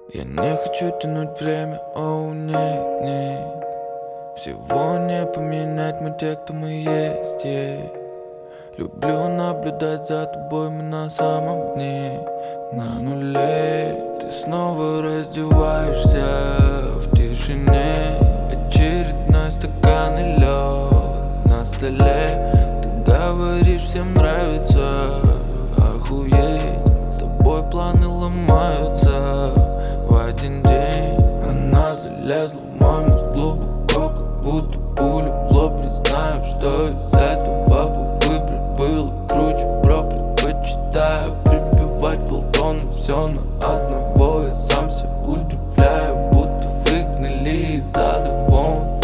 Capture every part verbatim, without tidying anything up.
Я не хочу тянуть время, оу, нет, нет. Всего не поменять, мы те, кто мы есть, yeah. Люблю наблюдать за тобой, мы на самом дне, на нуле. Ты снова раздеваешься в тишине. Очередной стакан и лед на столе. Ты говоришь, всем нравится, охуеть. С тобой планы ломаются в один день. Она залезла в мой мозг глубоко, как будто пуля в лоб. Не знаю, что из этого бы выбрать. Было круче, бро, предпочитаю прибивать полтона. Все на одного, я сам себя удивляю, будто выгнали из ада вон.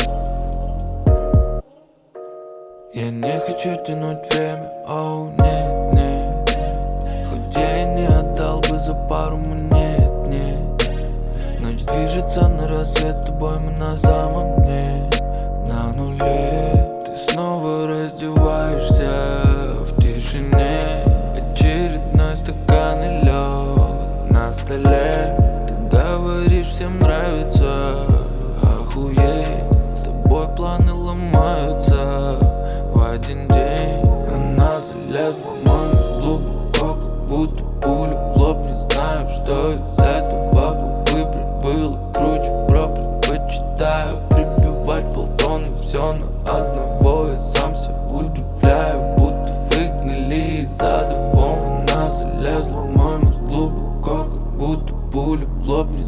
Я не хочу тянуть время, оу, нет, нет. Хоть я и не отдал бы за пару монет, нет. Ночь движется на рассвет, с тобой мы на самом дне, на нуле. Ты снова раздеваешься в тишине. Очередной стакан и лед на столе. Ты говоришь, всем нравится, охуеть. С тобой планы ломаются в один день. Она залезла в мой мозг глубоко, как будто пуля в лоб. Не знаю, что из этого бы выбрать. Было круче, бро, предпочитаю прибивать полтона. Все на одного, я сам себя удивляю, будто выгнали из ада вон. Она залезла в мой мозг глубоко, как будто пуля в лоб. Не